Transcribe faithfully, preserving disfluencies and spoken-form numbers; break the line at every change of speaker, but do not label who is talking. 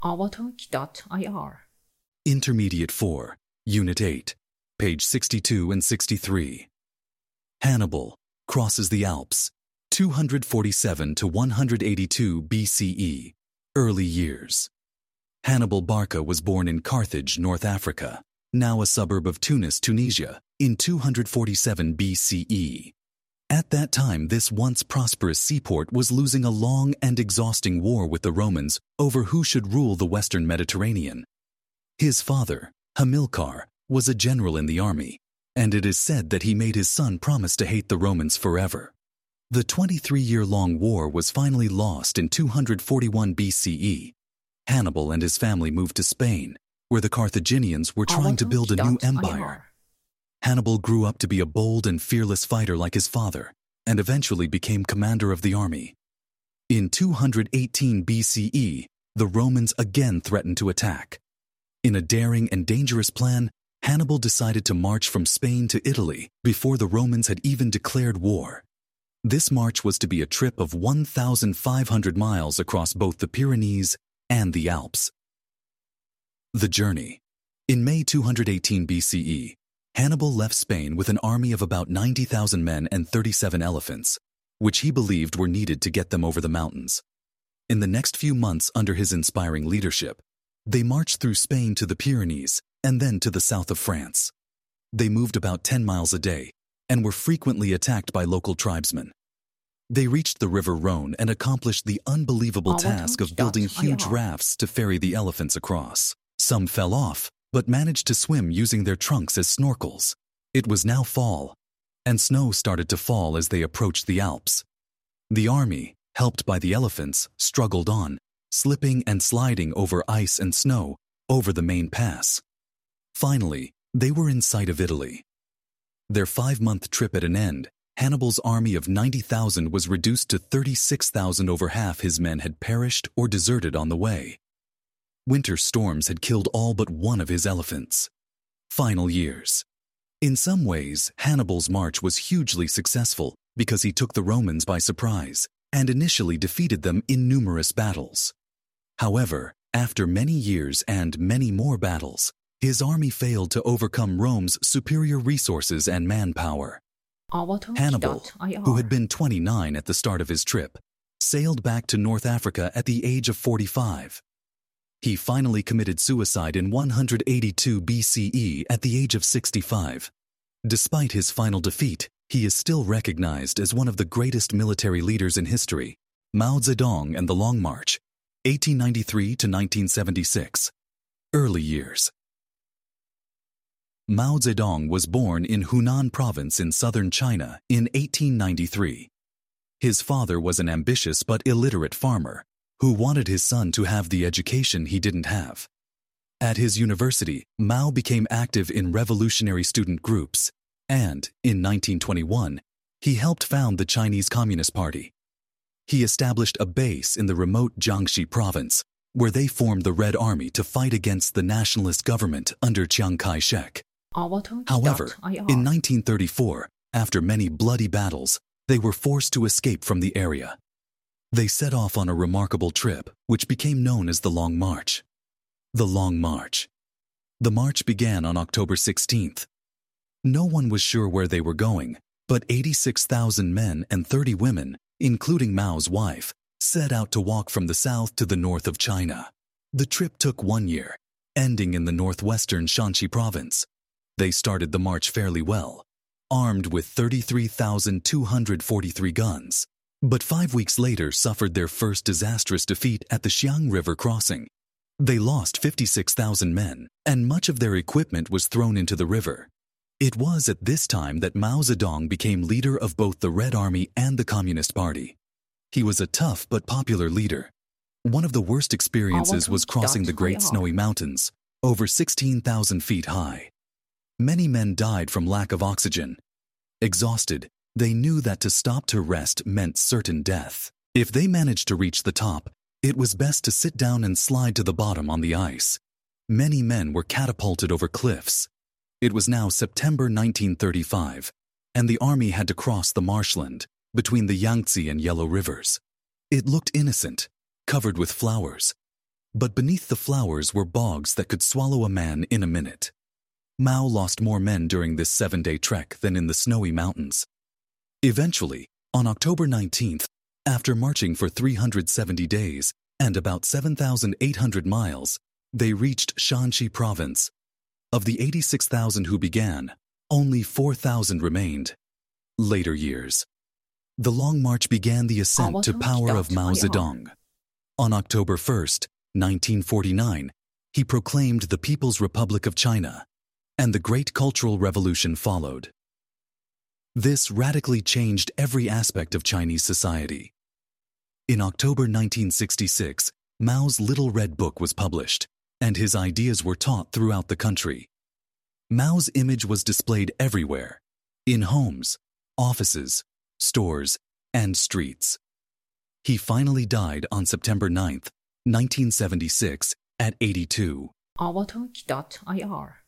Avatalk dot I R.
Intermediate four, Unit eight, page sixty-two and sixty-three. Hannibal crosses the Alps, two hundred forty-seven to one hundred eighty-two B C E, early years. Hannibal Barca was born in Carthage, North Africa, now a suburb of Tunis, Tunisia, in two hundred forty-seven B C E. At that time, this once prosperous seaport was losing a long and exhausting war with the Romans over who should rule the western Mediterranean. His father, Hamilcar, was a general in the army, and it is said that he made his son promise to hate the Romans forever. The twenty-three-year-long war was finally lost in two hundred forty-one B C E. Hannibal and his family moved to Spain, where the Carthaginians were trying to build a new empire. Hannibal grew up to be a bold and fearless fighter like his father, and eventually became commander of the army. In two hundred eighteen B C E, the Romans again threatened to attack. In a daring and dangerous plan, Hannibal decided to march from Spain to Italy before the Romans had even declared war. This march was to be a trip of one thousand five hundred miles across both the Pyrenees and the Alps. The journey. In May two hundred eighteen B C E, Hannibal left Spain with an army of about ninety thousand men and thirty-seven elephants, which he believed were needed to get them over the mountains. In the next few months under his inspiring leadership, they marched through Spain to the Pyrenees and then to the south of France. They moved about ten miles a day and were frequently attacked by local tribesmen. They reached the River Rhone and accomplished the unbelievable task of building huge rafts to ferry the elephants across. Some fell off, but managed to swim using their trunks as snorkels. It was now fall, and snow started to fall as they approached the Alps. The army, helped by the elephants, struggled on, slipping and sliding over ice and snow over the main pass. Finally, they were in sight of Italy. Their five-month trip at an end, Hannibal's army of ninety thousand was reduced to thirty-six thousand. Over half his men had perished or deserted on the way. Winter storms had killed all but one of his elephants. Final years. In some ways, Hannibal's march was hugely successful because he took the Romans by surprise and initially defeated them in numerous battles. However, after many years and many more battles, his army failed to overcome Rome's superior resources and manpower. Hannibal, who had been twenty-nine at the start of his trip, sailed back to North Africa at the age of forty-five. He finally committed suicide in one hundred eighty-two B C E at the age of sixty-five. Despite his final defeat, he is still recognized as one of the greatest military leaders in history. Mao Zedong and the Long March, eighteen ninety-three to nineteen seventy-six. Early years. Mao Zedong was born in Hunan province in southern China in eighteen ninety-three. His father was an ambitious but illiterate farmer who wanted his son to have the education he didn't have. At his university, Mao became active in revolutionary student groups, and, in nineteen twenty-one, he helped found the Chinese Communist Party. He established a base in the remote Jiangxi province, where they formed the Red Army to fight against the nationalist government under Chiang Kai-shek. However, in nineteen thirty-four, after many bloody battles, they were forced to escape from the area. They set off on a remarkable trip, which became known as the Long March. The Long March. The march began on October sixteenth. No one was sure where they were going, but eighty-six thousand men and thirty women, including Mao's wife, set out to walk from the south to the north of China. The trip took one year, ending in the northwestern Shanxi province. They started the march fairly well, armed with thirty-three thousand two hundred forty-three guns. But five weeks later suffered their first disastrous defeat at the Xiang River crossing. They lost fifty-six thousand men, and much of their equipment was thrown into the river. It was at this time that Mao Zedong became leader of both the Red Army and the Communist Party. He was a tough but popular leader. One of the worst experiences was crossing the Great Snowy Mountains, over sixteen thousand feet high. Many men died from lack of oxygen. Exhausted, they knew that to stop to rest meant certain death. If they managed to reach the top, it was best to sit down and slide to the bottom on the ice. Many men were catapulted over cliffs. It was now September nineteen thirty-five, and the army had to cross the marshland between the Yangtze and Yellow rivers. It looked innocent, covered with flowers. But beneath the flowers were bogs that could swallow a man in a minute. Mao lost more men during this seven-day trek than in the snowy mountains. Eventually, on October nineteenth, after marching for three hundred seventy days and about seven thousand eight hundred miles, they reached Shanxi province. Of the eighty-six thousand who began, only four thousand remained. Later years. The Long March began the ascent to power of Mao Zedong. On October first, nineteen forty-nine, he proclaimed the People's Republic of China, and the Great Cultural Revolution followed. This radically changed every aspect of Chinese society. In October nineteen sixty-six, Mao's Little Red Book was published, and his ideas were taught throughout the country. Mao's image was displayed everywhere, in homes, offices, stores, and streets. He finally died on September ninth, nineteen seventy-six, at eighty-two.
Avatank dot I R